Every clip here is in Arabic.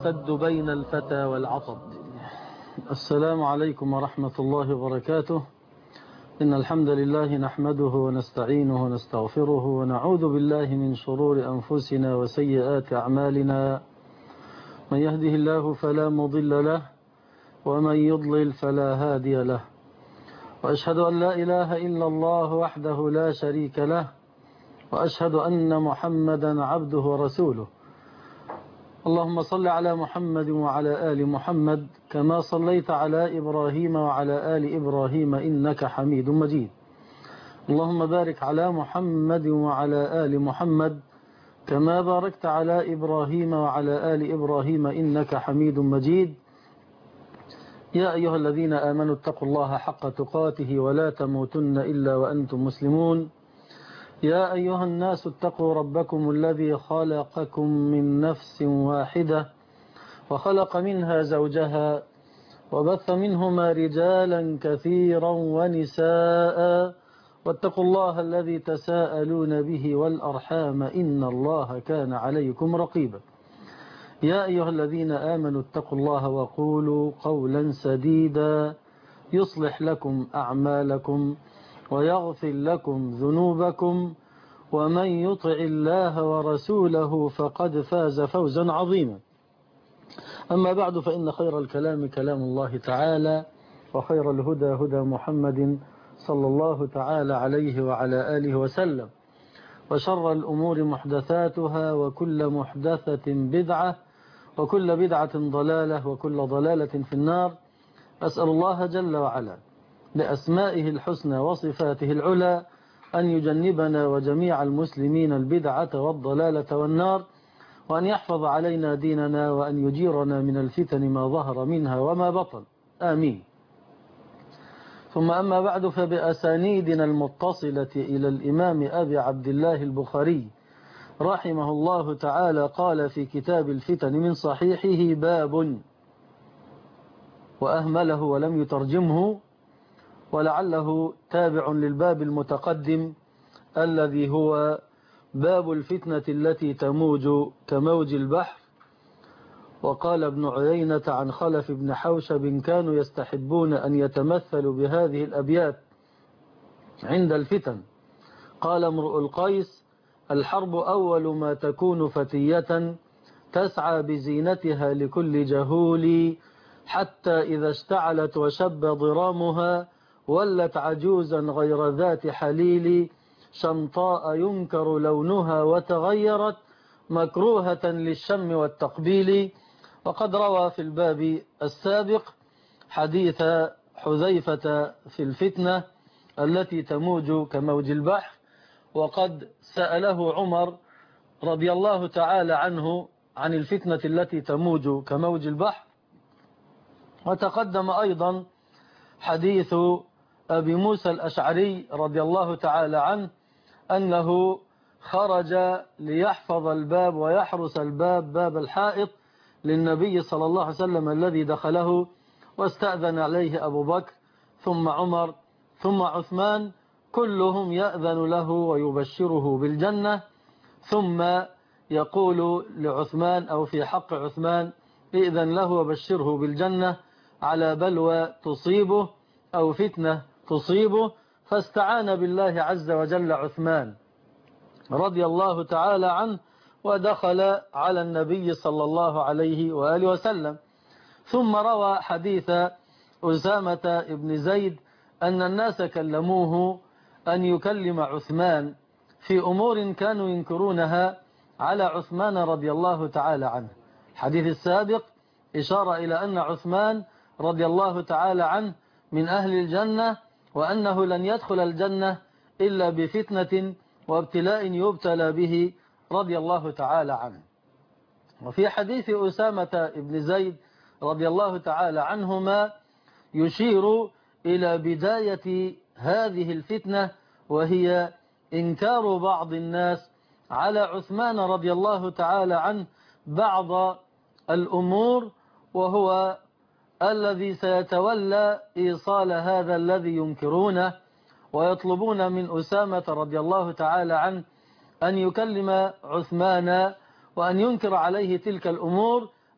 سد بين الفتى والعطب. السلام عليكم ورحمة الله وبركاته. إن الحمد لله نحمده ونستعينه ونستغفره ونعوذ بالله من شرور أنفسنا وسيئات أعمالنا. من يهده الله فلا مضل له ومن يضلل فلا هادي له، وأشهد أن لا إله إلا الله وحده لا شريك له، وأشهد أن محمدا عبده ورسوله. اللهم صل على محمد وعلى آل محمد كما صليت على إبراهيم وعلى آل إبراهيم إنك حميد مجيد. اللهم بارك على محمد وعلى آل محمد كما باركت على إبراهيم وعلى آل إبراهيم إنك حميد مجيد. يا أيها الذين آمنوا اتقوا الله حق تقاته ولا تموتن إلا وأنتم مسلمون. يا أيها الناس اتقوا ربكم الذي خلقكم من نفس واحدة وخلق منها زوجها وبث منهما رجالا كثيرا ونساء، واتقوا الله الذي تساءلون به والأرحام إن الله كان عليكم رقيبا. يا أيها الذين آمنوا اتقوا الله وقولوا قولا سديدا يصلح لكم أعمالكم ويغفر لكم ذنوبكم، ومن يطع الله ورسوله فقد فاز فوزا عظيما. أما بعد، فإن خير الكلام كلام الله تعالى، وخير الهدى هدى محمد صلى الله تعالى عليه وعلى آله وسلم، وشر الأمور محدثاتها، وكل محدثة بدعة، وكل بدعة ضلالة، وكل ضلالة في النار. أسأل الله جل وعلا بأسمائه الحسنى وصفاته العلى أن يجنبنا وجميع المسلمين البدعة والضلالة والنار، وأن يحفظ علينا ديننا، وأن يجيرنا من الفتن ما ظهر منها وما بطن، آمين. ثم أما بعد، فبأسانيدنا المتصلة إلى الإمام أبي عبد الله البخاري رحمه الله تعالى قال في كتاب الفتن من صحيحه باب، وأهمله ولم يترجمه، ولعله تابع للباب المتقدم الذي هو باب الفتنة التي تموج كموج البحر. وقال ابن عيينة عن خلف بن حوشب كانوا يستحبون أن يتمثلوا بهذه الأبيات عند الفتن. قال امرؤ القيس: الحرب أول ما تكون فتية تسعى بزينتها لكل جهول، حتى إذا اشتعلت وشب ضرامها ولت عجوزا غير ذات حليل، شمطاء ينكر لونها وتغيرت مكروهة للشم والتقبيل. وقد روى في الباب السابق حديث حذيفة في الفتنة التي تموج كموج البحر، وقد سأله عمر رضي الله تعالى عنه عن الفتنة التي تموج كموج البحر. وتقدم أيضا حديث أبي موسى الأشعري رضي الله تعالى عنه أنه خرج ليحفظ الباب ويحرس الباب، باب الحائط، للنبي صلى الله عليه وسلم الذي دخله، واستأذن عليه أبو بكر ثم عمر ثم عثمان، كلهم يأذن له ويبشره بالجنة، ثم يقول لعثمان أو في حق عثمان: إذن له وبشره بالجنة على بلوى تصيبه أو فتنة تصيبه. فاستعان بالله عز وجل عثمان رضي الله تعالى عنه، ودخل على النبي صلى الله عليه وآله وسلم. ثم روى حديث أسامة بن زيد أن الناس كلموه أن يكلم عثمان في أمور كانوا ينكرونها على عثمان رضي الله تعالى عنه. الحديث السابق إشارة إلى أن عثمان رضي الله تعالى عنه من أهل الجنة، وأنه لن يدخل الجنة إلا بفتنة وابتلاء يبتلى به رضي الله تعالى عنه. وفي حديث أسامة بن زيد رضي الله تعالى عنهما يشير إلى بداية هذه الفتنة، وهي إنكار بعض الناس على عثمان رضي الله تعالى عنه بعض الأمور، وهو الذي سيتولى إيصال هذا الذي ينكرونه، ويطلبون من أسامة رضي الله تعالى عنه أن يكلم عثمان وأن ينكر عليه تلك الأمور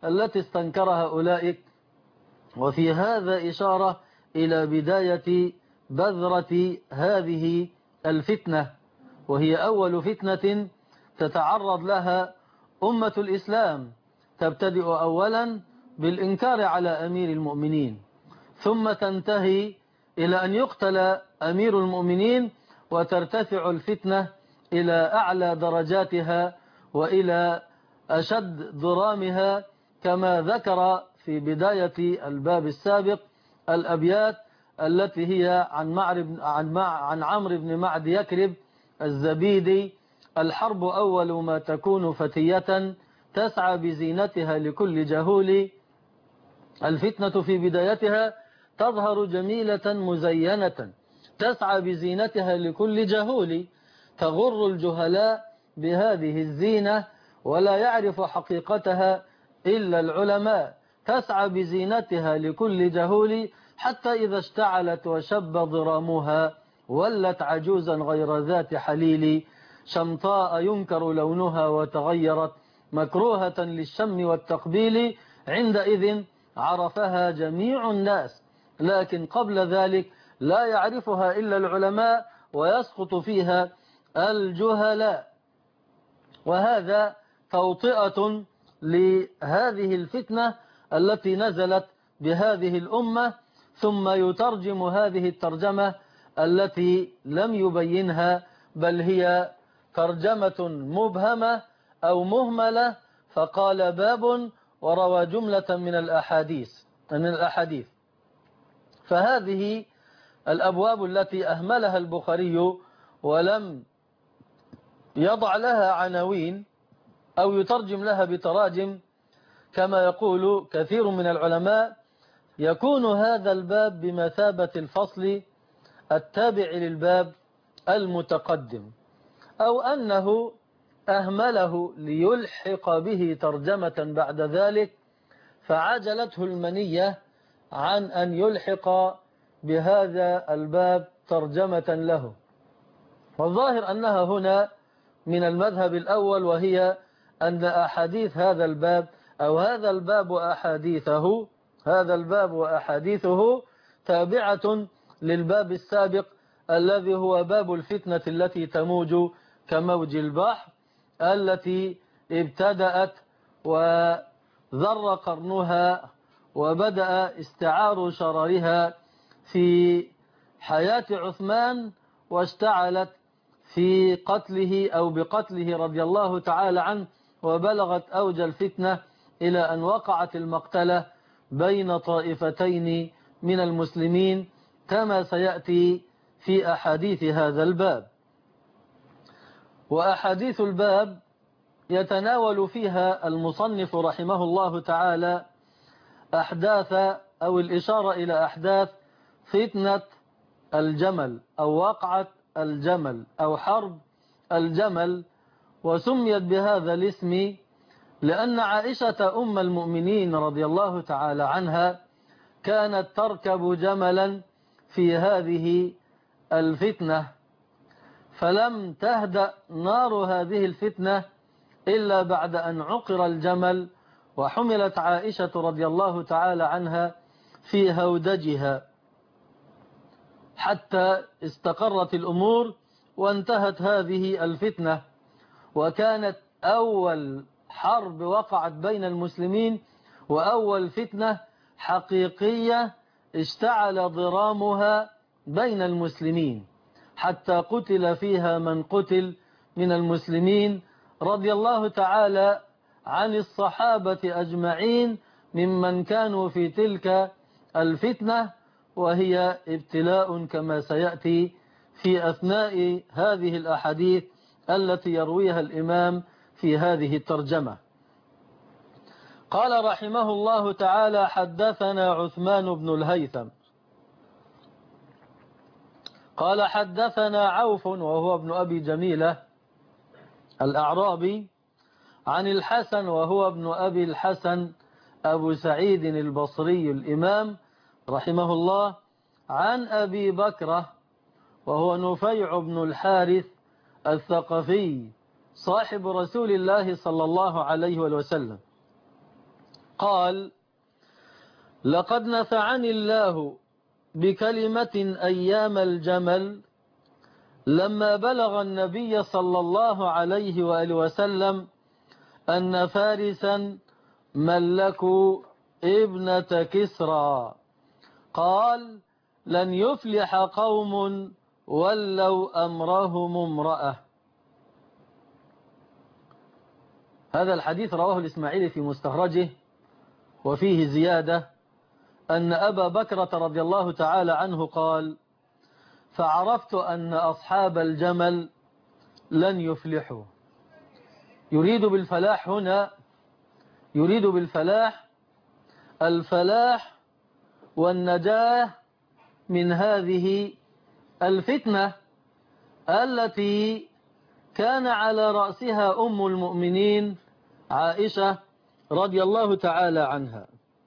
التي استنكرها أولئك. وفي هذا إشارة إلى بداية بذرة هذه الفتنة، وهي أول فتنة تتعرض لها أمة الإسلام، تبتدئ أولا بالإنكار على أمير المؤمنين، ثم تنتهي إلى أن يقتل أمير المؤمنين، وترتفع الفتنة إلى أعلى درجاتها وإلى أشد ضرامها، كما ذكر في بداية الباب السابق الأبيات التي هي عن عمرو بن معد يكرب الزبيدي: الحرب أول ما تكون فتية تسعى بزينتها لكل جهول. الفتنة في بدايتها تظهر جميلة مزينة تسعى بزينتها لكل جهول، تغر الجهلاء بهذه الزينة ولا يعرف حقيقتها إلا العلماء، تسعى بزينتها لكل جهول حتى إذا اشتعلت وشب ضرامها ولت عجوزا غير ذات حليل، شمطاء ينكر لونها وتغيرت مكروهة للشم والتقبيل، عندئذ عرفها جميع الناس، لكن قبل ذلك لا يعرفها إلا العلماء ويسقط فيها الجهلاء. وهذا توطئة لهذه الفتنة التي نزلت بهذه الأمة، ثم يترجم هذه الترجمة التي لم يبينها، بل هي ترجمة مبهمة أو مهملة، فقال باب وروى جملة من الأحاديث. فهذه الأبواب التي أهملها البخاري ولم يضع لها عناوين أو يترجم لها بتراجم كما يقول كثير من العلماء، يكون هذا الباب بمثابة الفصل التابع للباب المتقدم، أو أنه أهمله ليلحق به ترجمة بعد ذلك، فعجلته المنية عن أن يلحق بهذا الباب ترجمة له. والظاهر أنها هنا من المذهب الأول، وهي أن أحاديث هذا الباب أو هذا الباب وأحاديثه تابعة للباب السابق الذي هو باب الفتنة التي تموج كموج البحر، التي ابتدأت وذر قرنها وبدأ استعار شررها في حياة عثمان، واشتعلت في قتله أو بقتله رضي الله تعالى عنه، وبلغت أوج الفتنة إلى أن وقعت المقتلة بين طائفتين من المسلمين كما سيأتي في أحاديث هذا الباب. وأحاديث الباب يتناول فيها المصنف رحمه الله تعالى أحداث أو الإشارة إلى أحداث فتنة الجمل أو وقعة الجمل أو حرب الجمل، وسميت بهذا الاسم لأن عائشة أم المؤمنين رضي الله تعالى عنها كانت تركب جملا في هذه الفتنة، فلم تهدأ نار هذه الفتنة إلا بعد أن عقر الجمل، وحملت عائشة رضي الله تعالى عنها في هودجها حتى استقرت الأمور وانتهت هذه الفتنة. وكانت أول حرب وقعت بين المسلمين وأول فتنة حقيقية اشتعل ضرامها بين المسلمين، حتى قتل فيها من قتل من المسلمين رضي الله تعالى عن الصحابة أجمعين ممن كانوا في تلك الفتنة، وهي ابتلاء كما سيأتي في أثناء هذه الأحاديث التي يرويها الإمام في هذه الترجمة. قال رحمه الله تعالى: حدثنا عثمان بن الهيثم قال حدثنا عوف وهو ابن أبي جميلة الأعرابي عن الحسن وهو ابن أبي الحسن أبو سعيد البصري الإمام رحمه الله عن أبي بكرة وهو نفيع بن الحارث الثقفي صاحب رسول الله صلى الله عليه وسلم قال: لقد نفعني الله بكلمة أيام الجمل لما بلغ النبي صلى الله عليه وآله وسلم أن فارسا ملكوا ابنة كسرى، قال: لن يفلح قوم ولوا أمرهم امرأة. هذا الحديث رواه الإسماعيلي في مستخرجه، وفيه زيادة أن أبا بكرة رضي الله تعالى عنه قال: فعرفت أن أصحاب الجمل لن يفلحوا. يريد بالفلاح هنا، يريد بالفلاح الفلاح والنجاة من هذه الفتنة التي كان على رأسها أم المؤمنين عائشة رضي الله تعالى عنها.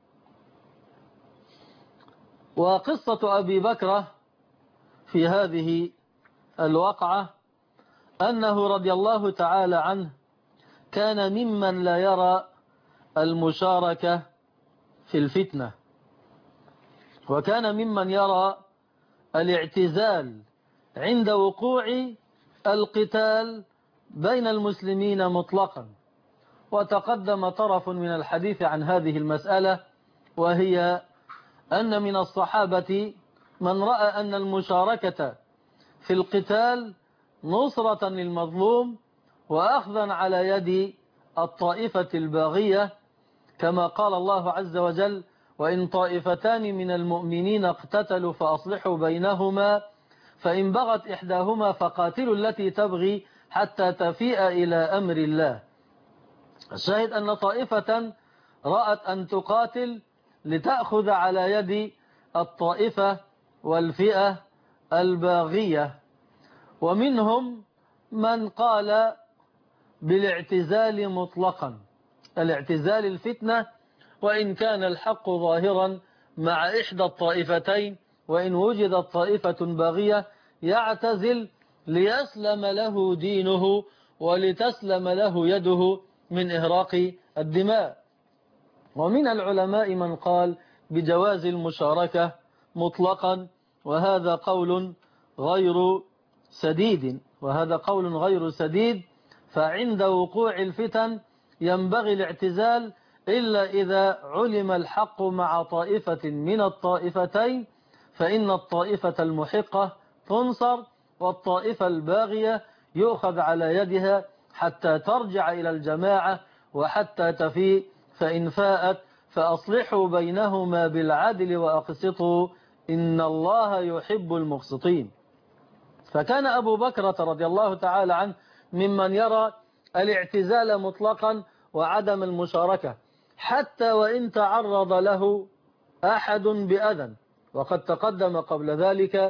وقصة أبي بكرة في هذه الوقعة أنه رضي الله تعالى عنه كان ممن لا يرى المشاركة في الفتنة، وكان ممن يرى الاعتزال عند وقوع القتال بين المسلمين مطلقا. وتقدم طرف من الحديث عن هذه المسألة، وهي أن من الصحابة من رأى أن المشاركة في القتال نصرة للمظلوم وأخذا على يد الطائفة الباغية، كما قال الله عز وجل: وإن طائفتان من المؤمنين اقتتلوا فأصلحوا بينهما فإن بغت إحداهما فقاتلوا التي تبغي حتى تفيء إلى أمر الله. الشاهد أن طائفة رأت أن تقاتل لتأخذ على يد الطائفة والفئة الباغية، ومنهم من قال بالاعتزال مطلقا، الاعتزال الفتنة، وإن كان الحق ظاهرا مع إحدى الطائفتين، وإن وجدت طائفة باغية يعتزل ليسلم له دينه ولتسلم له يده من إهراق الدماء. ومن العلماء من قال بجواز المشاركة مطلقا، وهذا قول غير سديد، فعند وقوع الفتن ينبغي الاعتزال إلا إذا علم الحق مع طائفة من الطائفتين، فإن الطائفة المحقة تنصر والطائفة الباغية يؤخذ على يدها حتى ترجع إلى الجماعة وحتى تفيء، فإن فاءت فأصلحوا بينهما بالعدل وأقسطوا إن الله يحب المقسطين. فكان أبو بكرة رضي الله تعالى عنه ممن يرى الاعتزال مطلقا وعدم المشاركة، حتى وإن تعرض له أحد بأذى. وقد تقدم قبل ذلك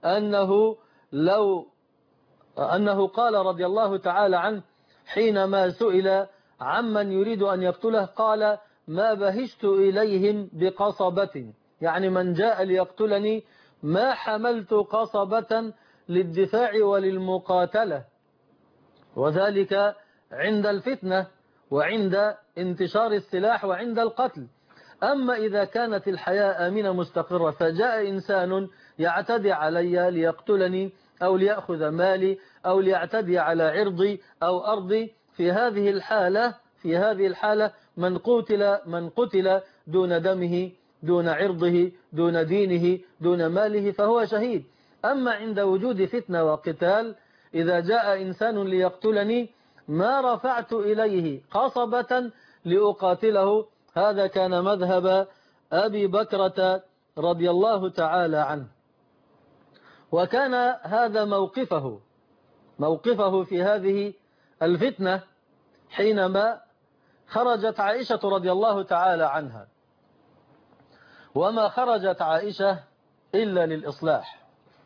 أنه قال رضي الله تعالى عنه حينما سئل عمن يريد أن يقتله، قال: ما بهشت إليهم بقصبة، يعني من جاء ليقتلني ما حملت قصبة للدفاع وللمقاتلة، وذلك عند الفتنة وعند انتشار السلاح وعند القتل. أما إذا كانت الحياة آمنة مستقرة فجاء إنسان يعتدي علي ليقتلني أو ليأخذ مالي أو ليعتدي على عرضي أو أرضي، في هذه الحالة من قتل دون دمه دون عرضه دون دينه دون ماله فهو شهيد. أما عند وجود فتنة وقتال، إذا جاء إنسان ليقتلني ما رفعت إليه قصبة لأقاتله. هذا كان مذهب أبي بكرة رضي الله تعالى عنه، وكان هذا موقفه في هذه الفتنة حينما خرجت عائشة رضي الله تعالى عنها. وما خرجت عائشة إلا للإصلاح،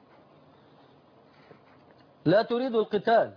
لا تريد القتال.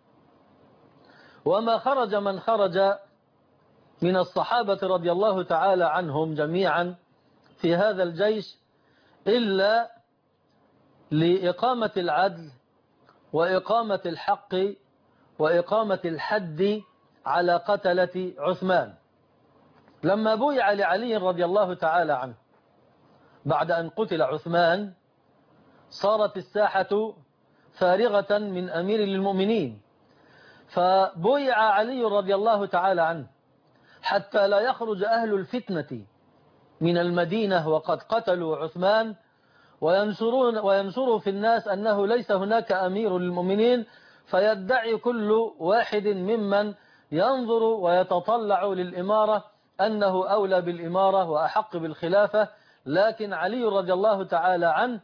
وما خرج من خرج من الصحابة رضي الله تعالى عنهم جميعا في هذا الجيش إلا لإقامة العدل وإقامة الحق وإقامة الحد على قتلة عثمان. لما بويع لعلي رضي الله تعالى عنه بعد أن قتل عثمان صارت الساحة فارغة من أمير للمؤمنين، فبويع علي رضي الله تعالى عنه حتى لا يخرج أهل الفتنة من المدينة وقد قتلوا عثمان وينشروا في الناس أنه ليس هناك أمير للمؤمنين، فيدعي كل واحد ممن ينظر ويتطلع للإمارة أنه أولى بالإمارة وأحق بالخلافة. لكن علي رضي الله تعالى عنه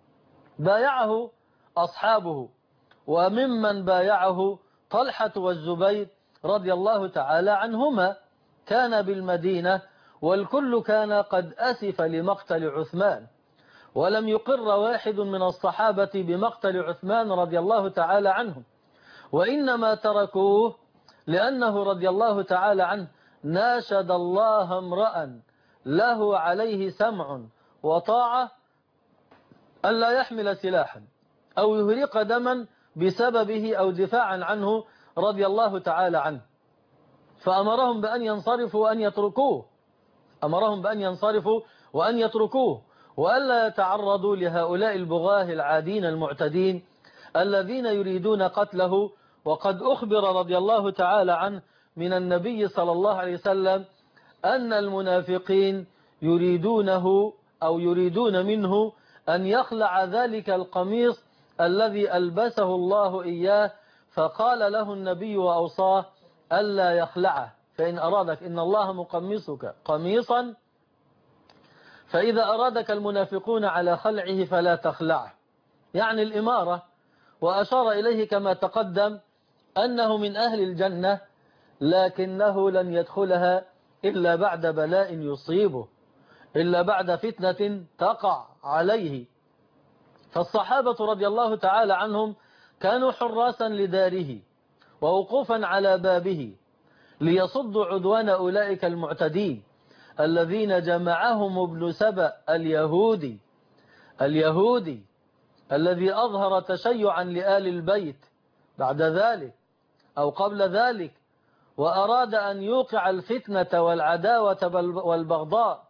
بايعه أصحابه، وممن بايعه طلحة والزبير رضي الله تعالى عنهما، كان بالمدينة والكل كان قد أسف لمقتل عثمان، ولم يقر واحد من الصحابة بمقتل عثمان رضي الله تعالى عنه، وإنما تركوه لأنه رضي الله تعالى عنه ناشد الله امرأ له عليه سمع وطاعة ألا يحمل سلاحا أو يهرق دما بسببه أو دفاعا عنه رضي الله تعالى عنه، فأمرهم بأن ينصرفوا وأن يتركوه، أمرهم بأن ينصرفوا وأن يتركوه وألا يتعرضوا لهؤلاء البغاة العادين المعتدين الذين يريدون قتله. وقد أخبر رضي الله تعالى عنه من النبي صلى الله عليه وسلم أن المنافقين يريدونه أو يريدون منه أن يخلع ذلك القميص الذي ألبسه الله إياه، فقال له النبي وأوصاه ألا يخلعه، فإن أرادك إن الله مقمصك قميصا، فإذا أرادك المنافقون على خلعه فلا تخلعه، يعني الإمارة. وأشار إليه كما تقدم أنه من أهل الجنة، لكنه لن يدخلها إلا بعد بلاء يصيبه، إلا بعد فتنة تقع عليه. فالصحابة رضي الله تعالى عنهم كانوا حراسا لداره ووقوفا على بابه ليصدوا عدوان أولئك المعتدين الذين جمعهم ابن سبأ اليهودي الذي أظهر تشيعا لآل البيت بعد ذلك أو قبل ذلك، وأراد أن يوقع الفتنة والعداوة والبغضاء.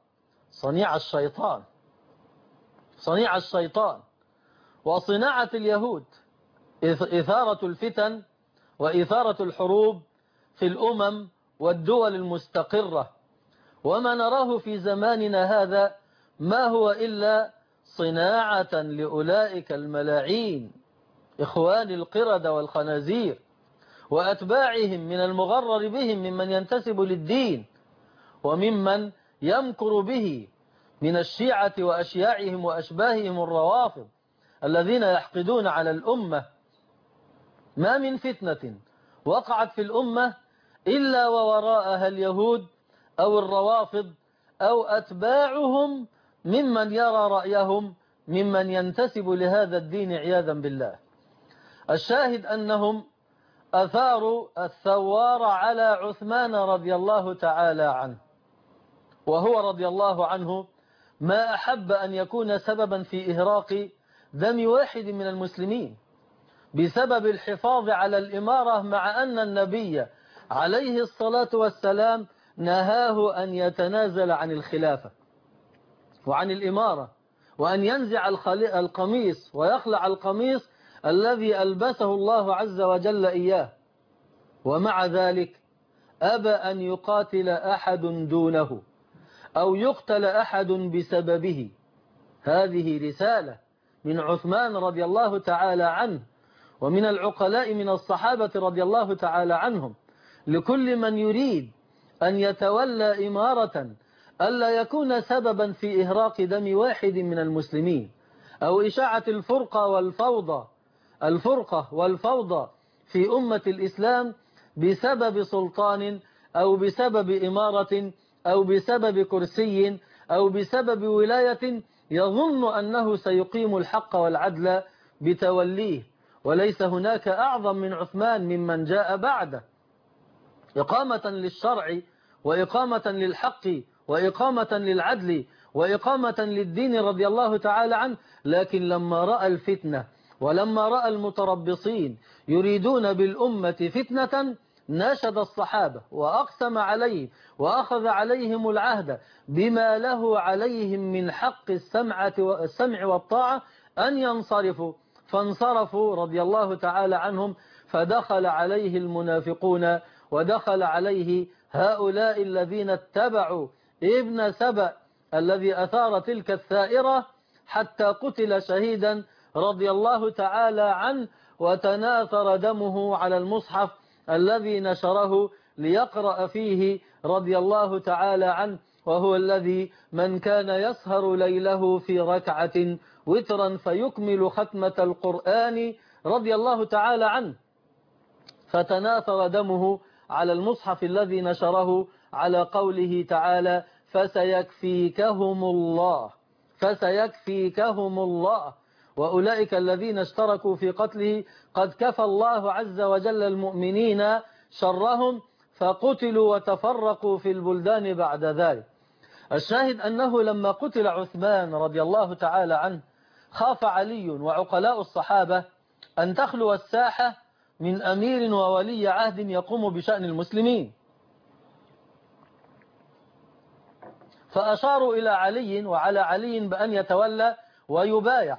صنيع الشيطان وصناعة اليهود إثارة الفتن وإثارة الحروب في الأمم والدول المستقرة. وما نراه في زماننا هذا ما هو إلا صناعة لأولئك الملاعين إخوان القردة والخنازير وأتباعهم من المغرر بهم ممن ينتسب للدين وممن يمكر به من الشيعة وأشياعهم وأشباههم الروافض الذين يحقدون على الأمة. ما من فتنة وقعت في الأمة إلا ووراءها اليهود أو الروافض أو أتباعهم ممن يرى رأيهم ممن ينتسب لهذا الدين عياذا بالله. الشاهد أنهم أثاروا الثوار على عثمان رضي الله تعالى عنه، وهو رضي الله عنه ما أحب أن يكون سببا في إهراق دم واحد من المسلمين بسبب الحفاظ على الإمارة، مع أن النبي عليه الصلاة والسلام نهاه أن يتنازل عن الخلافة وعن الإمارة وأن ينزع القميص ويخلع القميص الذي ألبسه الله عز وجل إياه، ومع ذلك أبى أن يقاتل أحد دونه أو يقتل أحد بسببه. هذه رسالة من عثمان رضي الله تعالى عنه ومن العقلاء من الصحابة رضي الله تعالى عنهم لكل من يريد أن يتولى إمارة ألا يكون سببا في إهراق دم واحد من المسلمين أو إشاعة الفرقة والفوضى في أمة الإسلام بسبب سلطان أو بسبب إمارة أو بسبب كرسي أو بسبب ولاية يظن أنه سيقيم الحق والعدل بتوليه. وليس هناك أعظم من عثمان ممن جاء بعده إقامة للشرع وإقامة للحق وإقامة للعدل وإقامة للدين رضي الله تعالى عنه. لكن لما رأى الفتنة ولما رأى المتربصين يريدون بالأمة فتنة ناشد الصحابة وأقسم عليهم وأخذ عليهم العهد بما له عليهم من حق السمع والطاعة أن ينصرفوا، فانصرفوا رضي الله تعالى عنهم. فدخل عليه المنافقون ودخل عليه هؤلاء الذين اتبعوا ابن سبأ الذي أثار تلك الثائرة حتى قتل شهيدا رضي الله تعالى عنه، وتناثر دمه على المصحف الذي نشره ليقرأ فيه رضي الله تعالى عنه، وهو الذي من كان يسهر ليله في ركعة وترا فيكمل ختمة القرآن رضي الله تعالى عنه. فتناثر دمه على المصحف الذي نشره على قوله تعالى فسيكفيكهم الله، فسيكفيكهم الله. وأولئك الذين اشتركوا في قتله قد كفى الله عز وجل المؤمنين شرهم، فقتلوا وتفرقوا في البلدان بعد ذلك. الشاهد أنه لما قتل عثمان رضي الله تعالى عنه خاف علي وعقلاء الصحابة أن تخلو الساحة من أمير وولي عهد يقوم بشأن المسلمين، فأشاروا إلى علي وعلى علي بأن يتولى ويبايع،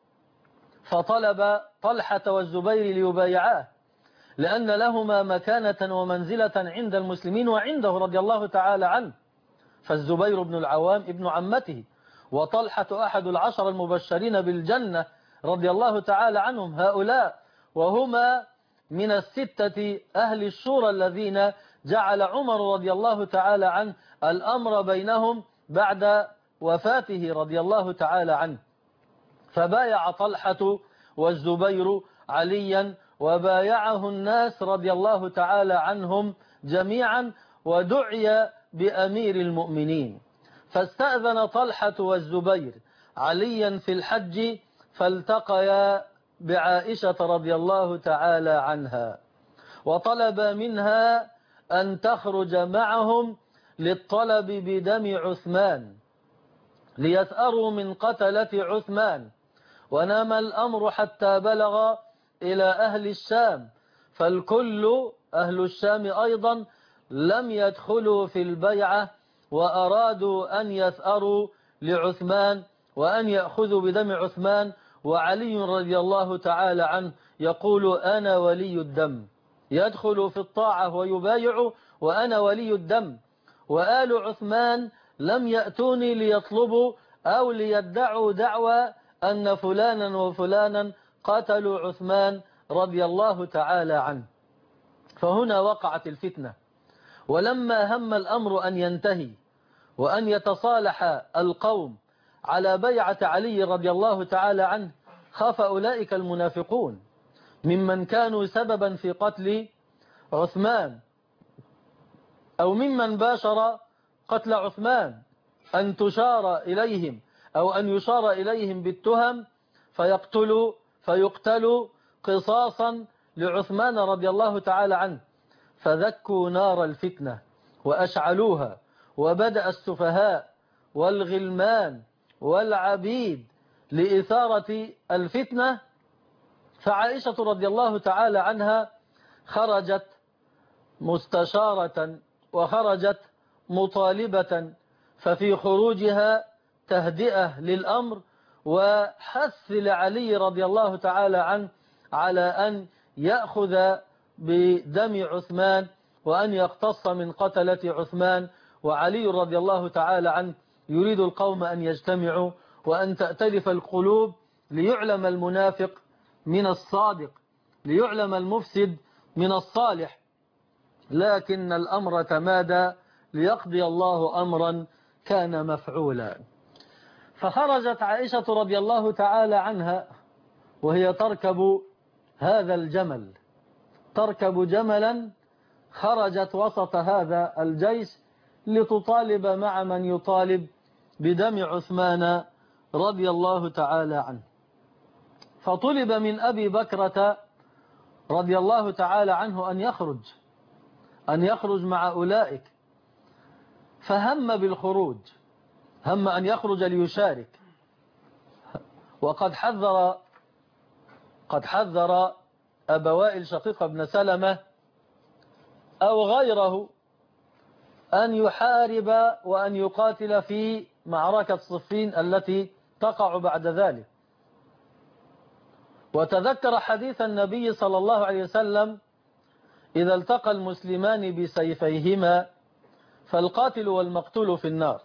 فطلب طلحة والزبير ليبايعاه لأن لهما مكانة ومنزلة عند المسلمين وعنده رضي الله تعالى عنه. فالزبير بن العوام ابن عمته، وطلحة أحد العشر المبشرين بالجنة رضي الله تعالى عنهم، هؤلاء وهما من الستة أهل الشورى الذين جعل عمر رضي الله تعالى عنه الأمر بينهم بعد وفاته رضي الله تعالى عنه. فبايع طلحة والزبير عليا وبايعه الناس رضي الله تعالى عنهم جميعا، ودعي بأمير المؤمنين. فاستأذن طلحة والزبير عليا في الحج فالتقيا بعائشة رضي الله تعالى عنها، وطلب منها أن تخرج معهم للطلب بدم عثمان ليثأروا من قتلة عثمان. ونام الأمر حتى بلغ إلى أهل الشام، فالكل أهل الشام أيضا لم يدخلوا في البيعة وأرادوا أن يثأروا لعثمان وأن يأخذوا بدم عثمان. وعلي رضي الله تعالى عنه يقول أنا ولي الدم، يدخل في الطاعة ويبايع وأنا ولي الدم. وآل عثمان لم يأتوني ليطلبوا أو ليدعوا دعوى أن فلانا وفلانا قتلوا عثمان رضي الله تعالى عنه. فهنا وقعت الفتنة. ولما هم الأمر أن ينتهي وأن يتصالح القوم على بيعة علي رضي الله تعالى عنه، خاف أولئك المنافقون ممن كانوا سببا في قتل عثمان أو ممن باشر قتل عثمان أن تشار إليهم أو أن يشار إليهم بالتهم فيقتلوا قصاصا لعثمان رضي الله تعالى عنه. فذكوا نار الفتنة وأشعلوها، وبدأ السفهاء والغلمان والعبيد لإثارة الفتنة. فعائشة رضي الله تعالى عنها خرجت مستشارة وخرجت مطالبة، ففي خروجها تهدئة للأمر وحث لعلي رضي الله تعالى عنه على أن يأخذ بدم عثمان وأن يقتص من قتلة عثمان. وعلي رضي الله تعالى عنه يريد القوم أن يجتمعوا وأن تأتلف القلوب ليعلم المنافق من الصادق، ليعلم المفسد من الصالح. لكن الأمر تمادى ليقضي الله أمرا كان مفعولا. فخرجت عائشة رضي الله تعالى عنها وهي تركب هذا الجمل، تركب جملا، خرجت وسط هذا الجيش لتطالب مع من يطالب بدم عثمان رضي الله تعالى عنه. فطلب من أبي بكرة رضي الله تعالى عنه أن يخرج مع أولئك، فهم بالخروج، هم أن يخرج ليشارك. وقد حذر أبا وائل شقيق بن سلمة أو غيره أن يحارب وأن يقاتل في معركة صفين التي تقع بعد ذلك. وتذكر حديث النبي صلى الله عليه وسلم: إذا التقى المسلمان بسيفيهما فالقاتل والمقتول في النار.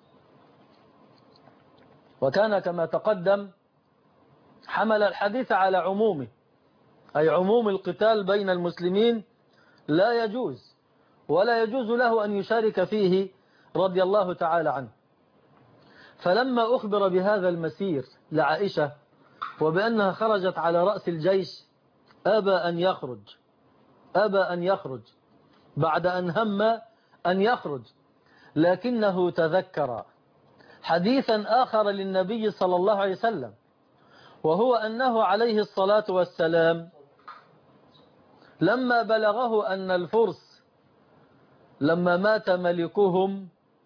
وكان كما تقدم حمل الحديث على عمومه، أي عموم القتال بين المسلمين لا يجوز، ولا يجوز له أن يشارك فيه رضي الله تعالى عنه. فلما أخبر بهذا المسير لعائشة وبأنها خرجت على رأس الجيش أبى أن يخرج بعد أن هم أن يخرج، لكنه تذكر حديثا آخر للنبي صلى الله عليه وسلم، وهو أنه عليه الصلاة والسلام لما بلغه أن الفرس لما مات ملكهم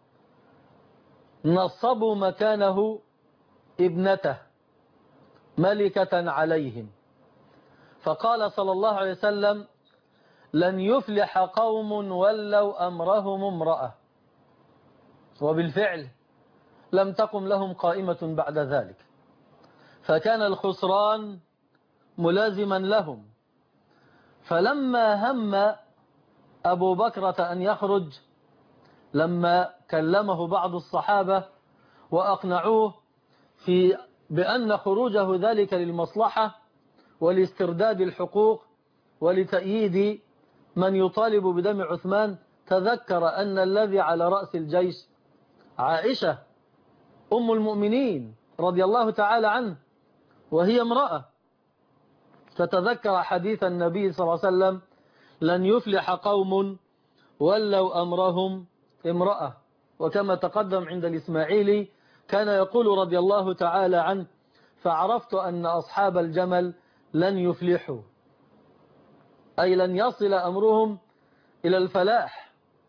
نصبوا مكانه ابنته ملكة عليهم، فقال صلى الله عليه وسلم: لن يفلح قوم ولوا أمرهم امرأة. وبالفعل لم تقم لهم قائمة بعد ذلك، فكان الخسران ملازما لهم. فلما هم أبو بكرة أن يخرج، لما كلمه بعض الصحابة وأقنعوه بأن خروجه ذلك للمصلحة ولاسترداد الحقوق ولتأييد من يطالب بدم عثمان، تذكر أن الذي على رأس الجيش عائشة أم المؤمنين رضي الله تعالى عنه، وهي امرأة. فتذكر حديث النبي صلى الله عليه وسلم: لن يفلح قوم ولوا أمرهم امرأة. وكما تقدم عند الإسماعيلي كان يقول رضي الله تعالى عنه: فعرفت أن أصحاب الجمل لن يفلحوا، أي لن يصل أمرهم إلى الفلاح،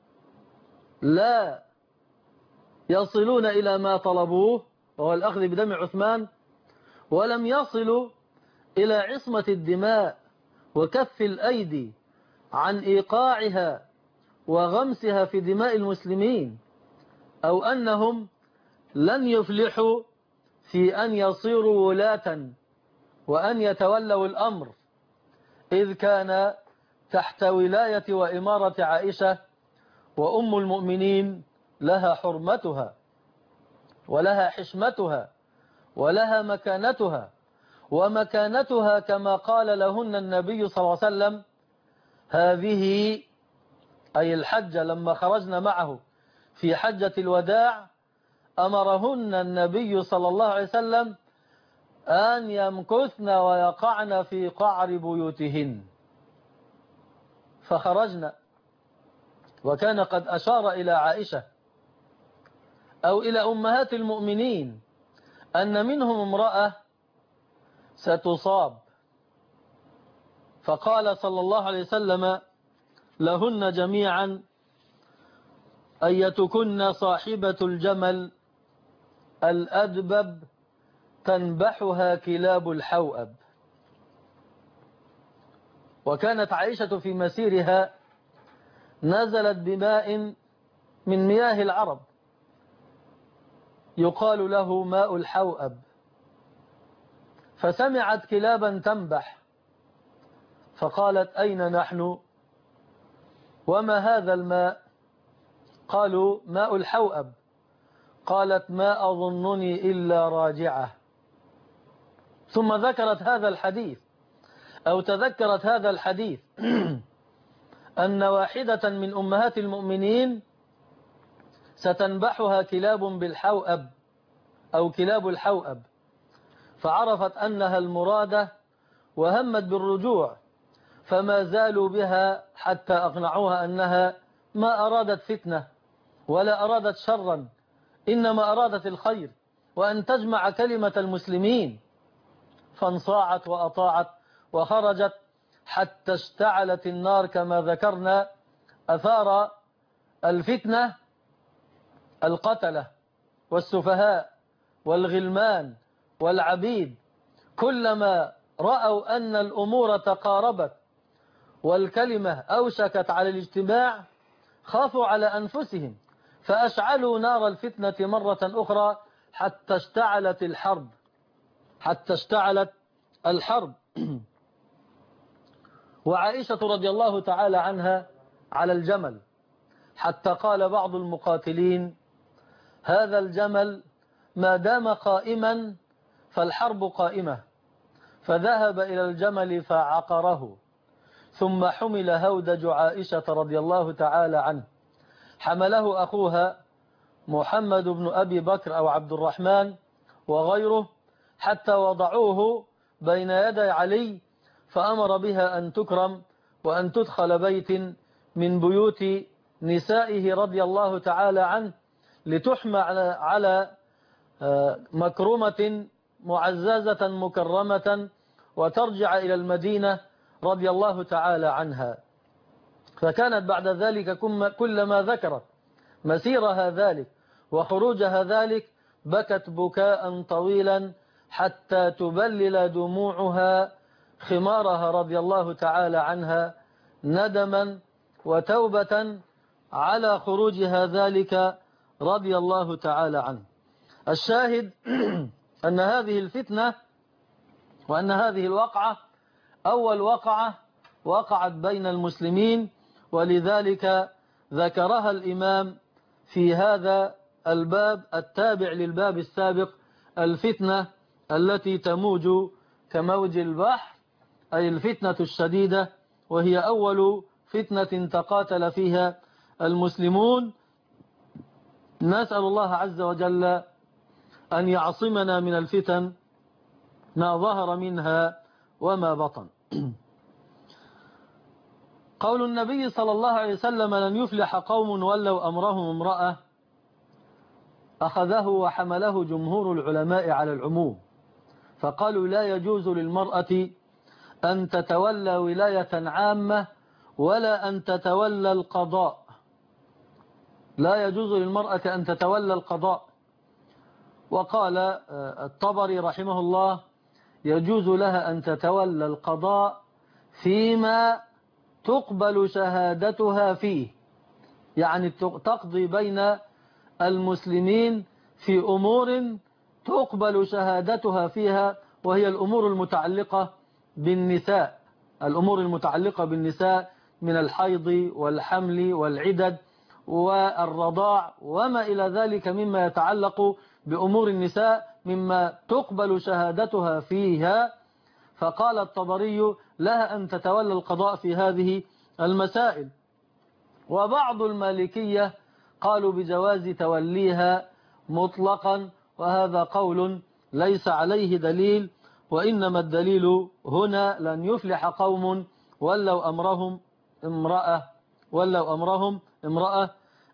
لا يصلون إلى ما طلبوه وهو الأخذ بدم عثمان، ولم يصلوا إلى عصمة الدماء وكف الأيدي عن إيقاعها وغمسها في دماء المسلمين، أو أنهم لن يفلحوا في أن يصيروا ولاة وأن يتولوا الأمر، إذ كان تحت ولاية وإمارة عائشة، وأم المؤمنين لها حرمتها ولها حشمتها ولها مكانتها. ومكانتها كما قال لهن النبي صلى الله عليه وسلم: هذه أي الحجة لما خرجنا معه في حجة الوداع، أمرهن النبي صلى الله عليه وسلم أن يمكثن ويقعن في قعر بيوتهن. فخرجنا، وكان قد أشار إلى عائشة أو إلى أمهات المؤمنين أن منهم امرأة ستصاب، فقال صلى الله عليه وسلم لهن جميعا: أيتكن صاحبة الجمل الأدبب تنبحها كلاب الحوأب. وكانت عائشة في مسيرها نزلت بماء من مياه العرب يقال له ماء الحوأب، فسمعت كلابا تنبح، فقالت: أين نحن وما هذا الماء؟ قالوا: ماء الحوأب. قالت: ما أظنني إلا راجعة. ثم ذكرت هذا الحديث أو تذكرت هذا الحديث أن واحدة من أمهات المؤمنين ستنبحها كلاب بالحوأب أو كلاب الحوأب، فعرفت أنها المرادة وهمت بالرجوع، فما زالوا بها حتى أقنعوها أنها ما أرادت فتنة ولا أرادت شرا، إنما أرادت الخير وأن تجمع كلمة المسلمين. فانصاعت وأطاعت وخرجت حتى اشتعلت النار كما ذكرنا. أثار الفتنة القتلة والسفهاء والغلمان والعبيد، كلما رأوا أن الأمور تقاربت والكلمة أوشكت على الاجتماع خافوا على أنفسهم فأشعلوا نار الفتنة مرة أخرى حتى اشتعلت الحرب وعائشة رضي الله تعالى عنها على الجمل، حتى قال بعض المقاتلين: هذا الجمل ما دام قائما فالحرب قائمة. فذهب إلى الجمل فعقره، ثم حمل هودج عائشة رضي الله تعالى عنه، حمله أخوها محمد بن أبي بكر أو عبد الرحمن وغيره، حتى وضعوه بين يدي علي، فأمر بها أن تكرم وأن تدخل بيت من بيوت نسائه رضي الله تعالى عنه، لتحمى على مكرمة معززة مكرمة، وترجع إلى المدينة رضي الله تعالى عنها. فكانت بعد ذلك كلما ذكرت مسيرها ذلك وخروجها ذلك بكت بكاء طويلا حتى تبلل دموعها خمارها رضي الله تعالى عنها، ندما وتوبة على خروجها ذلك رضي الله تعالى عنه. الشاهد أن هذه الفتنة وأن هذه الوقعة أول وقعة وقعت بين المسلمين، ولذلك ذكرها الإمام في هذا الباب التابع للباب السابق: الفتنة التي تموج كموج البحر، أي الفتنة الشديدة، وهي أول فتنة تقاتل فيها المسلمون. نسأل الله عز وجل أن يعصمنا من الفتن ما ظهر منها وما بطن. قول النبي صلى الله عليه وسلم: لن يفلح قوم ولوا أمرهم امرأة، أخذه وحمله جمهور العلماء على العموم، فقالوا لا يجوز للمرأة أن تتولى ولاية عامة ولا أن تتولى القضاء، لا يجوز للمرأة أن تتولى القضاء. وقال الطبري رحمه الله: يجوز لها أن تتولى القضاء فيما تقبل شهادتها فيه، يعني تقضي بين المسلمين في أمور تقبل شهادتها فيها، وهي الأمور المتعلقة بالنساء، الأمور المتعلقة بالنساء من الحيض والحمل والعدد والرضاع وما إلى ذلك مما يتعلق بأمور النساء مما تقبل شهادتها فيها. فقال الطبري: لها أن تتولى القضاء في هذه المسائل. وبعض المالكية قالوا بجواز توليها مطلقا، وهذا قول ليس عليه دليل، وإنما الدليل هنا: لن يفلح قوم ولوا أمرهم امرأة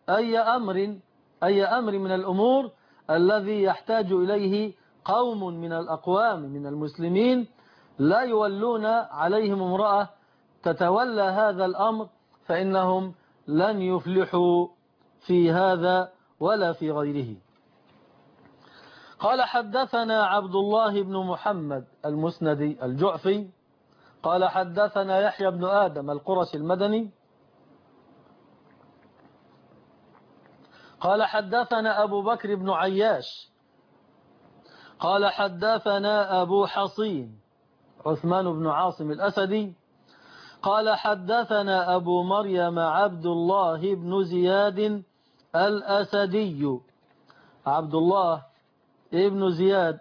أي أمر من الأمور الذي يحتاج إليه قوم من الأقوام من المسلمين لا يولون عليهم امرأة تتولى هذا الأمر، فإنهم لن يفلحوا في هذا ولا في غيره. قال: حدثنا عبد الله بن محمد المسندي الجعفي قال: حدثنا يحيى بن آدم القرشي المدني قال: حدثنا أبو بكر بن عياش قال: حدثنا أبو حصين عثمان بن عاصم الأسدي قال: حدثنا أبو مريم عبد الله بن زياد الأسدي. عبد الله ابن زياد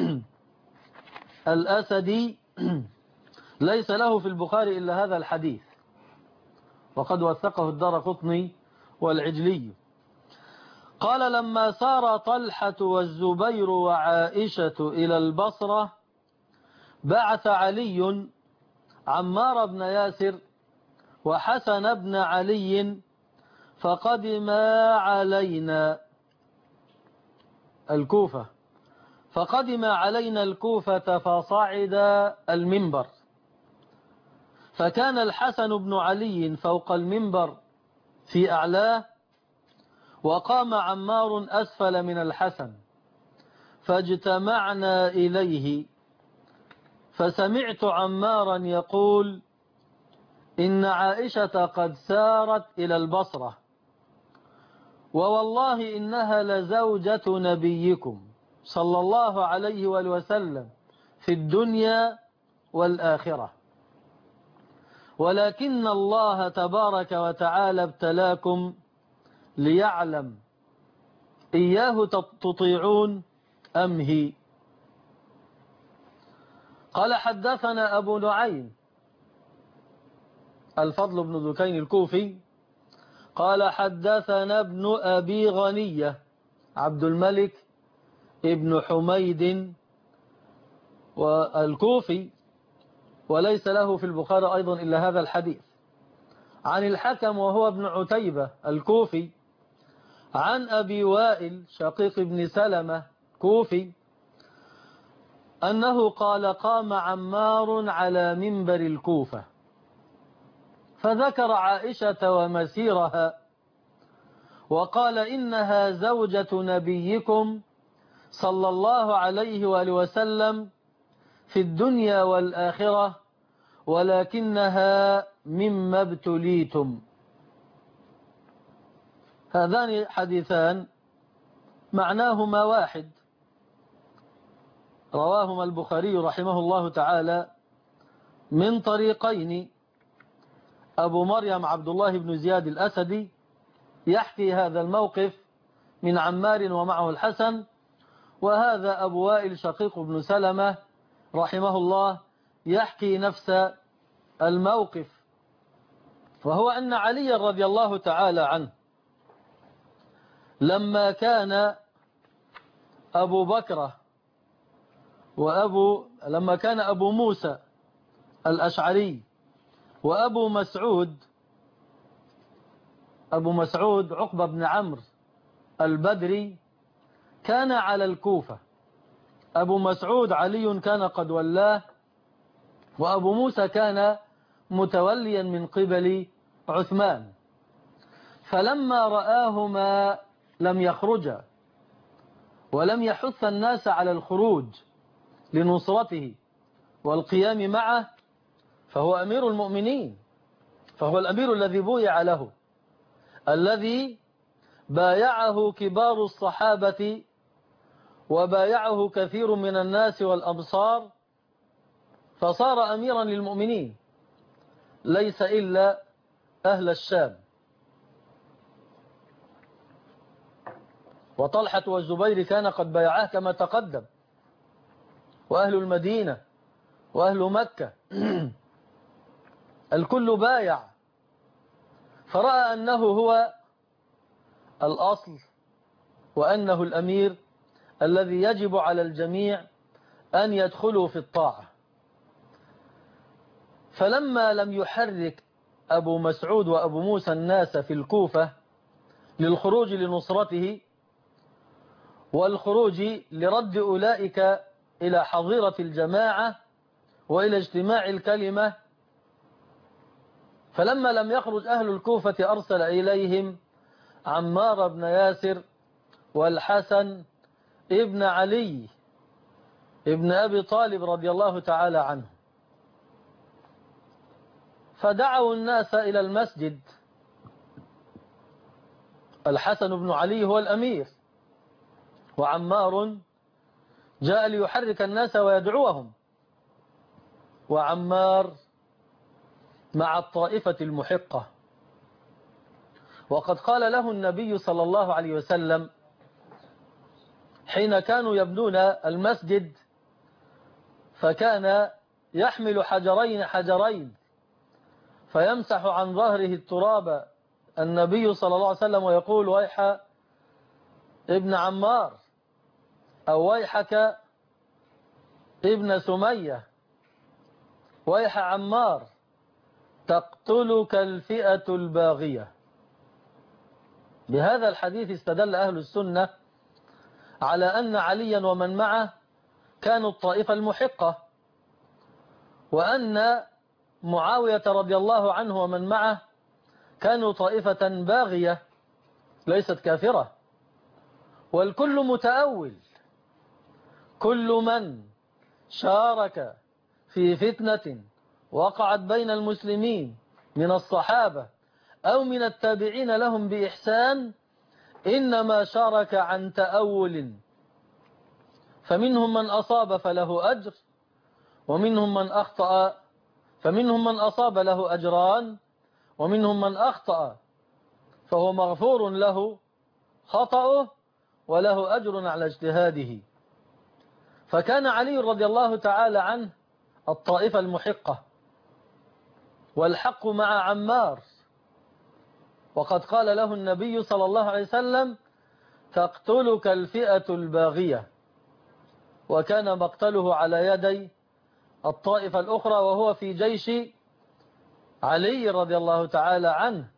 الأسدي ليس له في البخاري إلا هذا الحديث، وقد وثقه الدارقطني والعجلي. قال: لما سار طلحة والزبير وعائشة إلى البصرة بعث علي عمار بن ياسر وحسن بن علي فقدما علينا الكوفة فصعد المنبر، فكان الحسن بن علي فوق المنبر في أعلاه، وقام عمار أسفل من الحسن، فاجتمعنا إليه، فسمعت عمارا يقول: إن عائشة قد سارت إلى البصرة، ووالله إنها لزوجة نبيكم صلى الله عليه وآله وسلم في الدنيا والآخرة، ولكن الله تبارك وتعالى ابتلاكم ليعلم إياه تطيعون أم هي. قال حدثنا أبو نعيم الفضل بن دكين الكوفي قال حدثنا ابن أبي غنية عبد الملك ابن حميد والكوفي، وليس له في البخاري أيضا إلا هذا الحديث، عن الحكم وهو ابن عتيبة الكوفي، عن أبي وائل شقيق بن سلمة كوفي، أنه قال قام عمار على منبر الكوفة فذكر عائشة ومسيرها وقال إنها زوجة نبيكم صلى الله عليه وآله وسلم في الدنيا والآخرة، ولكنها مما ابتليتم. هذان حديثان معناهما واحد، رواهما البخاري رحمه الله تعالى من طريقين. أبو مريم عبد الله بن زياد الأسدي يحكي هذا الموقف من عمار ومعه الحسن، وهذا أبو وائل شقيق بن سلمة رحمه الله يحكي نفس الموقف، وهو أن علي رضي الله تعالى عنه لما كان أبو بكر لما كان أبو موسى الأشعري وأبو مسعود عقبة بن عمرو البدري كان على الكوفة. أبو مسعود علي كان قد ولاه، وأبو موسى كان متوليا من قبل عثمان، فلما رآهما لم يخرجا ولم يحث الناس على الخروج لنصرته والقيام معه، فهو أمير المؤمنين، فهو الأمير الذي بويع له، الذي بايعه كبار الصحابة وبايعه كثير من الناس والأبصار، فصار أميرا للمؤمنين ليس إلا أهل الشام. وطلحة والزبير كان قد بايعاه كما تقدم، وأهل المدينة وأهل مكة الكل بايع، فرأى أنه هو الأصل وأنه الأمير الذي يجب على الجميع أن يدخلوا في الطاعة. فلما لم يحرك أبو مسعود وأبو موسى الناس في الكوفة للخروج لنصرته والخروج لرد أولئك إلى حظيرة الجماعة وإلى اجتماع الكلمة، فلما لم يخرج أهل الكوفة أرسل إليهم عمار بن ياسر والحسن ابن علي ابن أبي طالب رضي الله تعالى عنه، فدعوا الناس إلى المسجد. الحسن بن علي هو الأمير، وعمار جاء ليحرك الناس ويدعوهم، وعمار مع الطائفة المحقة. وقد قال له النبي صلى الله عليه وسلم حين كانوا يبنون المسجد فكان يحمل حجرين فيمسح عن ظهره التراب النبي صلى الله عليه وسلم ويقول ويح ابن عمار أو ويحك ابن سمية، ويح عمار تقتلك الفئة الباغية. بهذا الحديث استدل أهل السنة على أن عليا ومن معه كانوا الطائفة المحقة، وأن معاوية رضي الله عنه ومن معه كانوا طائفة باغية ليست كافرة. والكل متأول، كل من شارك في فتنة وقعت بين المسلمين من الصحابة أو من التابعين لهم بإحسان إنما شارك عن تأول، فمنهم من أصاب فله أجر، ومنهم من أخطأ، فمنهم من أصاب له أجران، ومنهم من أخطأ فهو مغفور له خطأه وله أجر على اجتهاده. فكان علي رضي الله تعالى عنه الطائفة المحقة، والحق مع عمار، وقد قال له النبي صلى الله عليه وسلم: تقتلك الفئة الباغية، وكان مقتله على يدي الطائفة الأخرى وهو في جيش علي رضي الله تعالى عنه.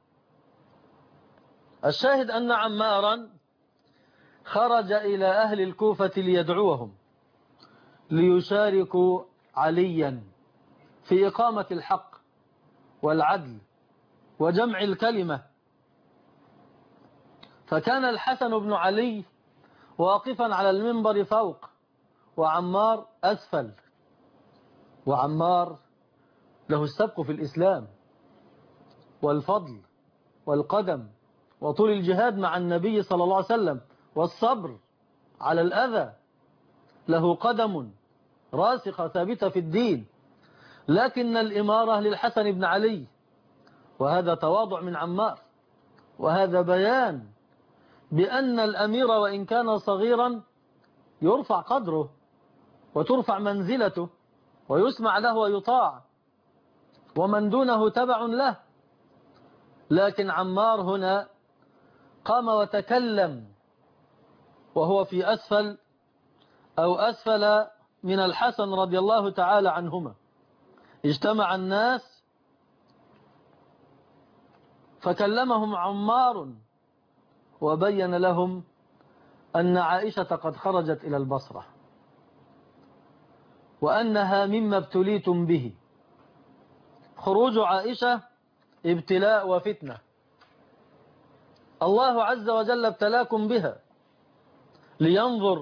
الشاهد أن عمارا خرج إلى أهل الكوفة ليدعوهم ليشاركوا عليا في إقامة الحق والعدل وجمع الكلمة. فكان الحسن بن علي واقفا على المنبر فوق، وعمار أسفل، وعمار له السبق في الإسلام والفضل والقدم وطول الجهاد مع النبي صلى الله عليه وسلم والصبر على الأذى، له قدم راسخة ثابتة في الدين، لكن الإمارة للحسن بن علي، وهذا تواضع من عمار، وهذا بيان بأن الأمير وإن كان صغيرا يرفع قدره وترفع منزلته ويسمع له ويطاع، ومن دونه تبع له. لكن عمار هنا قام وتكلم وهو في أسفل أو أسفل من الحسن رضي الله تعالى عنهما. اجتمع الناس فكلمهم عمار وبين لهم أن عائشة قد خرجت إلى البصرة، وأنها مما ابتليتم به. خروج عائشة ابتلاء وفتنة، الله عز وجل ابتلاكم بها لينظر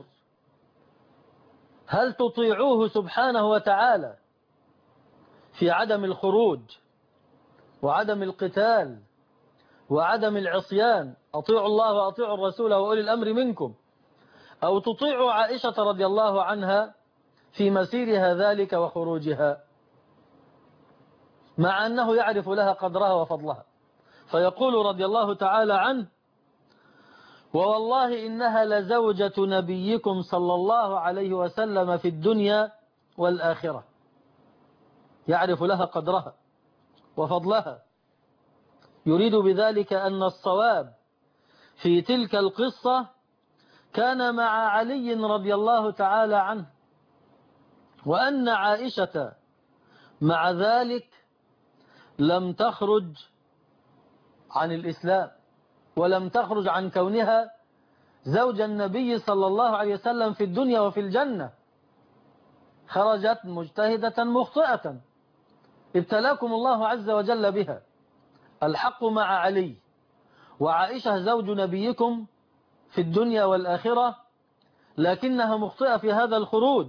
هل تطيعوه سبحانه وتعالى في عدم الخروج وعدم القتال وعدم العصيان، أطيعوا الله وأطيعوا الرسول وأولي الأمر منكم، أو تطيعوا عائشة رضي الله عنها في مسيرها ذلك وخروجها، مع أنه يعرف لها قدرها وفضلها. فيقول رضي الله تعالى عنه: ووالله إنها لزوجة نبيكم صلى الله عليه وسلم في الدنيا والآخرة. يعرف لها قدرها وفضلها، يريد بذلك أن الصواب في تلك القصة كان مع علي رضي الله تعالى عنه، وأن عائشة مع ذلك لم تخرج عن الإسلام، ولم تخرج عن كونها زوج النبي صلى الله عليه وسلم في الدنيا وفي الجنة. خرجت مجتهدة مخطئة ابتلاكم الله عز وجل بها. الحق مع علي، وعائشة زوج نبيكم في الدنيا والآخرة، لكنها مخطئة في هذا الخروج،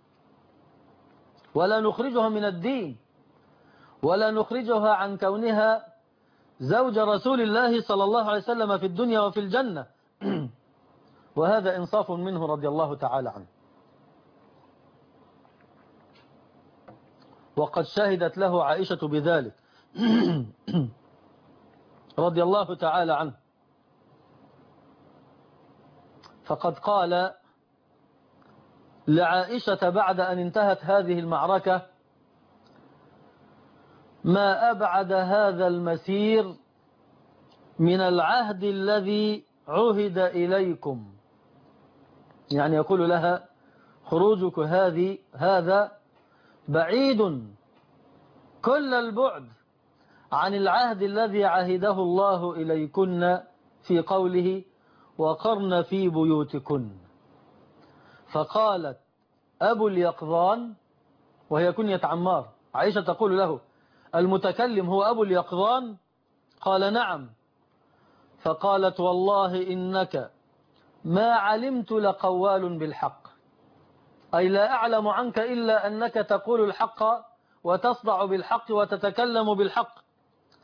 ولا نخرجها من الدين، ولا نخرجها عن كونها زوج رسول الله صلى الله عليه وسلم في الدنيا وفي الجنة. وهذا إنصاف منه رضي الله تعالى عنه. وقد شهدت له عائشة بذلك رضي الله تعالى عنه، فقد قال لعائشة بعد أن انتهت هذه المعركة: ما أبعد هذا المسير من العهد الذي عهد إليكم. يعني يقول لها: خروجك هذا بعيد كل البعد عن العهد الذي عهده الله إليكن في قوله: وقرن في بيوتكن. فقالت: أبو اليقظان، وهي كنية عمار. عائشة تقول له: المتكلم هو أبو اليقظان؟ قال: نعم. فقالت: والله إنك ما علمت لقوال بالحق، أي لا أعلم عنك إلا أنك تقول الحق وتصدع بالحق وتتكلم بالحق،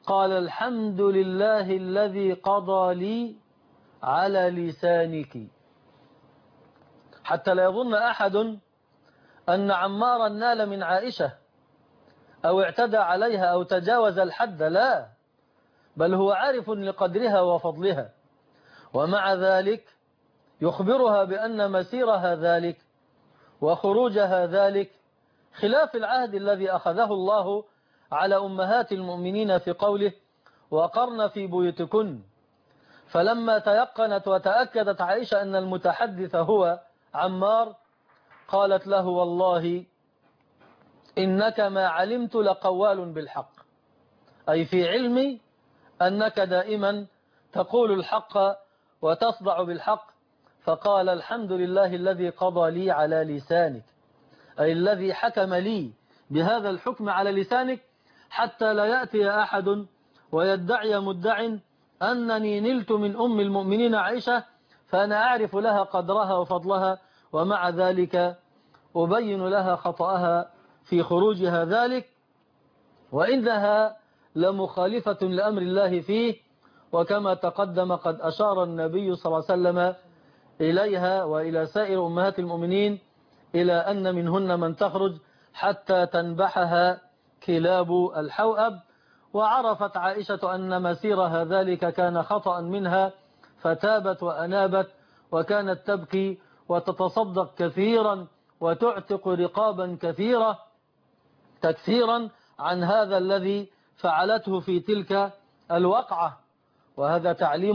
قال الحمد لله الذي قضى لي على لسانك، حتى لا يظن أحد أن عمارا نال من عائشة أو اعتدى عليها أو تجاوز الحد، لا، بل هو عارف لقدرها وفضلها، ومع ذلك يخبرها بأن مسيرها ذلك وخروجها ذلك خلاف العهد الذي أخذه الله على أمهات المؤمنين في قوله وقرن في بيوتكن. فلما تيقنت وتأكدت عائشة أن المتحدث هو عمار قالت له والله إنك ما علمت لقوال بالحق، أي في علمي أنك دائما تقول الحق وتصدع بالحق. فقال الحمد لله الذي قضى لي على لسانك، أي الذي حكم لي بهذا الحكم على لسانك، حتى لا يأتي أحد ويدعي مدع أنني نلت من أم المؤمنين عائشة فأنا أعرف لها قدرها وفضلها، ومع ذلك أبين لها خطأها في خروجها ذلك، وإنها لمخالفة لأمر الله فيه. وكما تقدم قد أشار النبي صلى الله عليه وسلم إليها وإلى سائر أمهات المؤمنين إلى أن منهن من تخرج حتى تنبحها كلاب الحوأب. وعرفت عائشة أن مسيرها ذلك كان خطأ منها فتابت وأنابت، وكانت تبكي وتتصدق كثيرا وتعتق رقابا كثيرة تكثيرا عن هذا الذي فعلته في تلك الوقعة. وهذا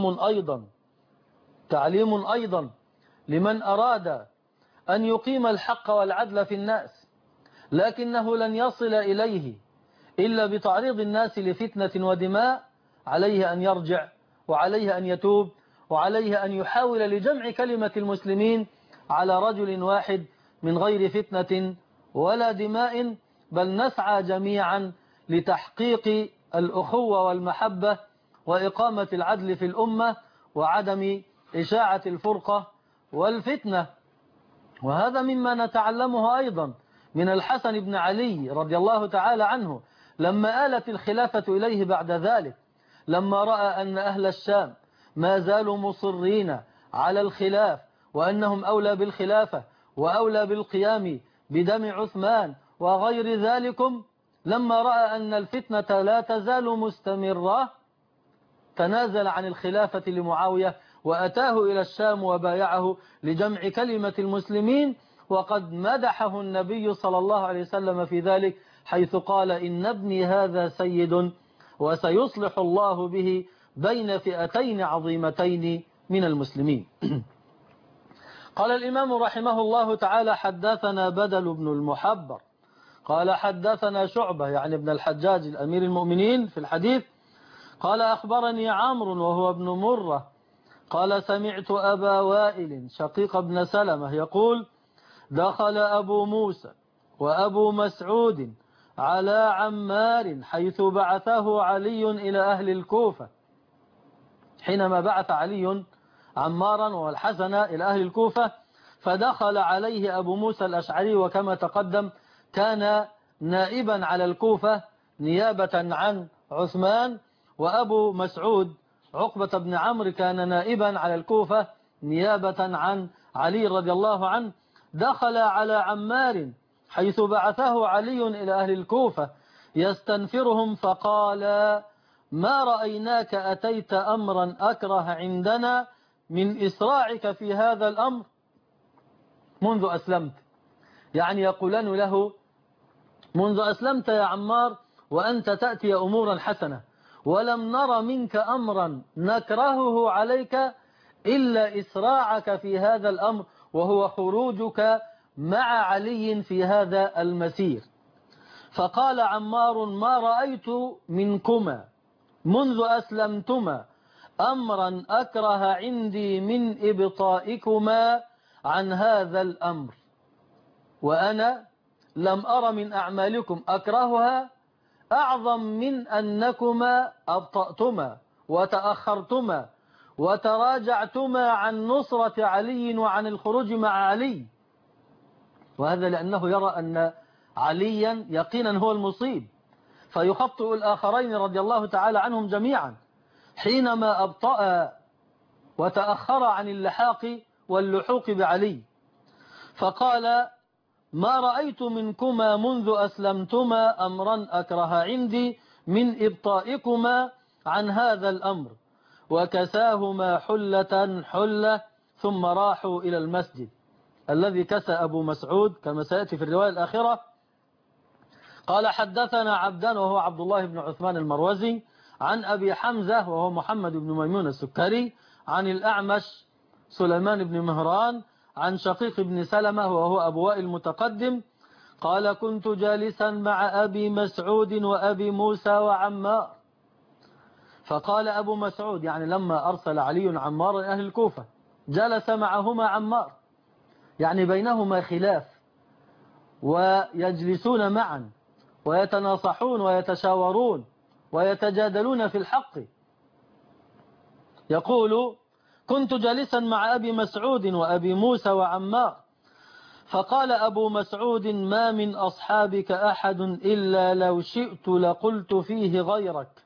تعليم أيضا لمن أراد أن يقيم الحق والعدل في الناس، لكنه لن يصل إليه إلا بتعريض الناس لفتنة ودماء. عليه أن يرجع، وعليه أن يتوب، وعليه أن يحاول لجمع كلمة المسلمين على رجل واحد من غير فتنة ولا دماء، بل نسعى جميعا لتحقيق الأخوة والمحبة وإقامة العدل في الأمة وعدم إشاعة الفرقة والفتنة. وهذا مما نتعلمه أيضا من الحسن بن علي رضي الله تعالى عنه لما آلت الخلافة إليه بعد ذلك، لما رأى أن أهل الشام ما زالوا مصرين على الخلاف وأنهم أولى بالخلافة وأولى بالقيام بدم عثمان وغير ذلكم، لما رأى أن الفتنة لا تزال مستمرة تنازل عن الخلافة لمعاوية وأتاه إلى الشام وبايعه لجمع كلمة المسلمين. وقد مدحه النبي صلى الله عليه وسلم في ذلك حيث قال إن ابني هذا سيد وسيصلح الله به بين فئتين عظيمتين من المسلمين. قال الإمام رحمه الله تعالى حدثنا بدل بن المحبر قال حدثنا شعبة يعني ابن الحجاج الأمير المؤمنين في الحديث قال أخبرني عمرو وهو ابن مرة قال سمعت أبا وائل شقيق بن سلمة يقول دخل أبو موسى وأبو مسعود على عمار حيث بعثه علي إلى أهل الكوفة، حينما بعث علي عمارا والحسن إلى أهل الكوفة، فدخل عليه أبو موسى الأشعري، وكما تقدم كان نائبا على الكوفة نيابة عن عثمان، وأبو مسعود عقبة بن عمرو كان نائبا على الكوفة نيابة عن علي رضي الله عنه. دخل على عمار حيث بعثه علي إلى أهل الكوفة يستنفرهم فقال ما رأيناك أتيت أمرا أكره عندنا من إسراعك في هذا الأمر منذ أسلمت، يعني يقولان له منذ أسلمت يا عمار وأنت تأتي أمورا حسنة، ولم نر منك أمرا نكرهه عليك إلا إسراعك في هذا الأمر وهو خروجك مع علي في هذا المسير. فقال عمار ما رأيت منكما منذ أسلمتما أمرا أكره عندي من إبطائكما عن هذا الأمر، وأنا لم أر من أعمالكم أكرهها أعظم من أنكما أبطأتما وتأخرتما وتراجعتما عن نصرة علي وعن الخروج مع علي، وهذا لأنه يرى أن عليا يقينا هو المصيب، فيخطئ الآخرين رضي الله تعالى عنهم جميعا حينما أبطأ وتأخر عن اللحاق واللحوق بعلي، فقال: ما رأيت منكما منذ أسلمتما أمرا أكره عندي من إبطائكما عن هذا الأمر، وكساهما حلة حلة ثم راحوا إلى المسجد. الذي كسى أبو مسعود كما سيأتي في الرواية الآخرة. قال: حدثنا عبدان وهو عبد الله بن عثمان المروزي عن أبي حمزة وهو محمد بن ميمون السكري عن الأعمش سليمان بن مهران عن شقيق بن سلمة وهو أبو وائل المتقدم قال: كنت جالسا مع أبي مسعود وأبي موسى وعمار. فقال أبو مسعود، يعني لما أرسل علي عمار أهل الكوفة جلس معهما عمار، يعني بينهما خلاف ويجلسون معا ويتناصحون ويتشاورون ويتجادلون في الحق. يقول: كنت جالسا مع أبي مسعود وأبي موسى وعمار، فقال أبو مسعود: ما من أصحابك أحد إلا لو شئت لقلت فيه غيرك،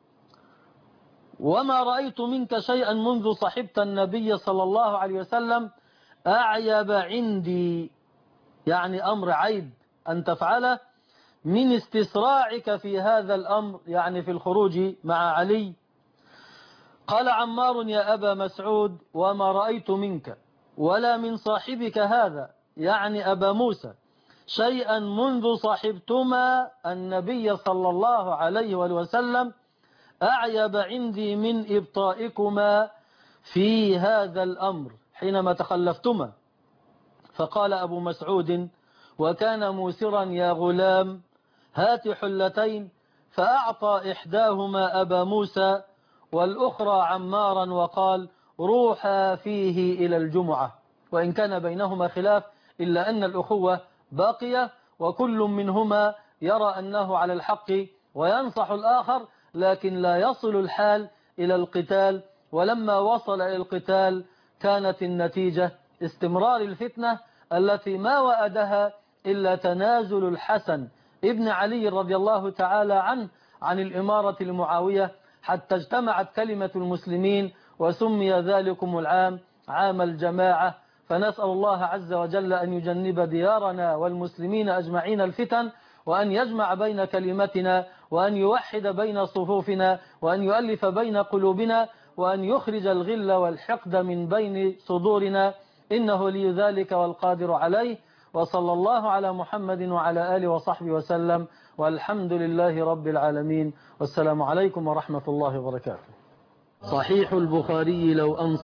وما رأيت منك شيئا منذ صحبت النبي صلى الله عليه وسلم أعيب عندي، يعني أمر عيب أن تفعله، من استسراعك في هذا الأمر، يعني في الخروج مع علي. قال عمار: يا أبا مسعود، وما رأيت منك ولا من صاحبك هذا، يعني أبا موسى، شيئا منذ صاحبتما النبي صلى الله عليه وسلم أعيب عندي من إبطائكما في هذا الأمر حينما تخلفتما. فقال أبو مسعود: وكان موسرا يا غلام، هات حلتين. فأعطى إحداهما أبا موسى والأخرى عمارا وقال: روحا فيه إلى الجمعة. وإن كان بينهما خلاف إلا أن الأخوة باقية، وكل منهما يرى أنه على الحق وينصح الآخر، لكن لا يصل الحال إلى القتال. ولما وصل إلى القتال كانت النتيجة استمرار الفتنة التي ما وأدها إلا تنازل الحسن ابن علي رضي الله تعالى عنه عن الإمارة لمعاوية، حتى اجتمعت كلمة المسلمين وسمي ذلكم العام عام الجماعة. فنسأل الله عز وجل أن يجنب ديارنا والمسلمين أجمعين الفتن، وأن يجمع بين كلمتنا، وأن يوحد بين صفوفنا، وأن يؤلف بين قلوبنا، وأن يخرج الغل والحقد من بين صدورنا، إنه لي ذلك والقادر عليه. وصلى الله على محمد وعلى آله وصحبه وسلم، والحمد لله رب العالمين، والسلام عليكم ورحمة الله وبركاته. صحيح البخاري لو أنصر